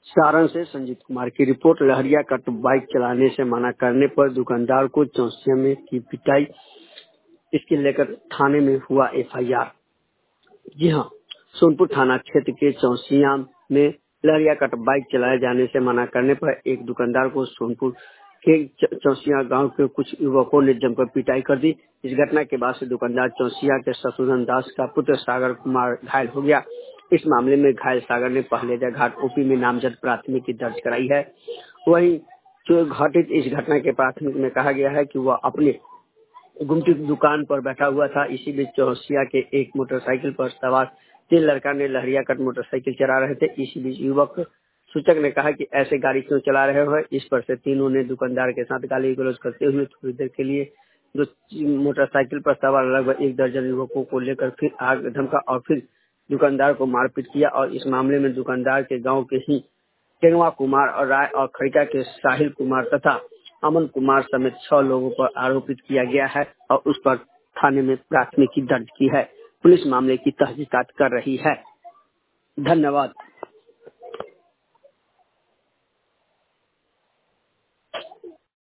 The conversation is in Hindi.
सारण से संजीत कुमार की रिपोर्ट। लहरिया कट बाइक चलाने से मना करने पर दुकानदार को चौसिया में की पिटाई, इसके लेकर थाने में हुआ एफआईआर। जी हां, सोनपुर थाना क्षेत्र के चौसिया में लहरिया कट बाइक चलाए जाने से मना करने पर एक दुकानदार को सोनपुर के चौसिया गांव के कुछ युवकों ने जमकर पिटाई कर दी। इस घटना के बाद से दुकानदार चौसिया के शत्रुघ्न दास का पुत्र सागर कुमार घायल हो गया। इस मामले में घायल सागर ने पहलेजा घाट ओपी में नामजद प्राथमिकी दर्ज कराई है। वहीं जो घटित इस घटना के प्राथमिक में कहा गया है कि वह अपने गुमटी दुकान पर बैठा हुआ था। इसी बीच चौसिया के एक मोटरसाइकिल पर सवार 3 लड़का ने लहरिया कट मोटरसाइकिल चला रहे थे। इसी बीच युवक सूचक ने कहा कि ऐसे गाड़ी क्यों चला रहे हो। इस पर से तीनों ने दुकानदार के साथ गाली गलौज करते हुए थोड़ी देर के लिए जो मोटरसाइकिल पर सवार लगभग 1 दर्जन युवकों को लेकर फिर आग धमका और फिर दुकानदार को मारपीट किया। और इस मामले में दुकानदार के गाँव के ही टेंगवा कुमार और राय और खड़िका के साहिल कुमार तथा अमन कुमार समेत 6 लोगों पर आरोपित किया गया है और उस पर थाने में प्राथमिकी दर्ज की है। पुलिस मामले की तहकीकात कर रही है। धन्यवाद।